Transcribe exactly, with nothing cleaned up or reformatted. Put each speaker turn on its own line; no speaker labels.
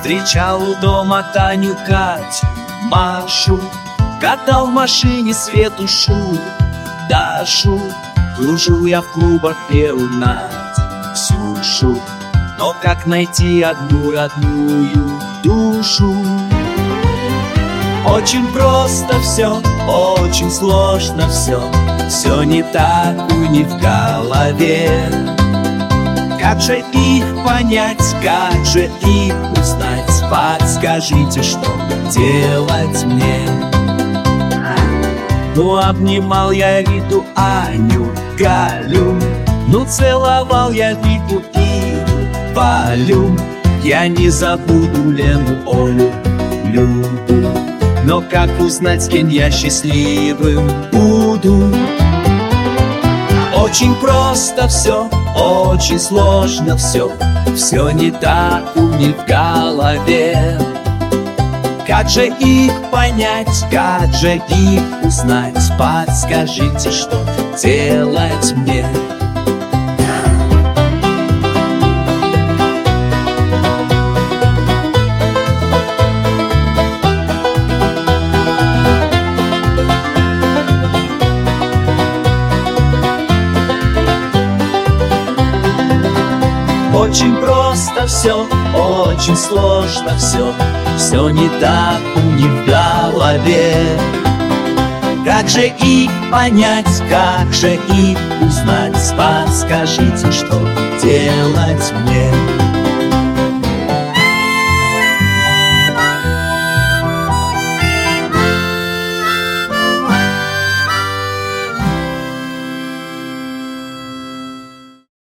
Встречал у дома Таню, Катю, Машу, катал в машине Светушу, Дашу. Кружил я в клубах, пел Надю, Ксюшу. Но как найти одну родную душу? Очень просто все, очень сложно все, все не так у них в голове. Как же их понять, как же их узнать? Подскажите, что делать мне? Ну, обнимал я Риту, Аню, Галю, ну, целовал я Вику и Валю. Я не забуду Лену, Олю, Люду. Но как узнать, с кем я счастливым буду? Очень просто все, очень сложно все, все не так у них в голове. Как же их понять, как же их узнать? Подскажите, что делать мне? Очень просто все, очень сложно все, все не так у них в голове. Как же их понять, как же их узнать? Подскажите, что делать мне?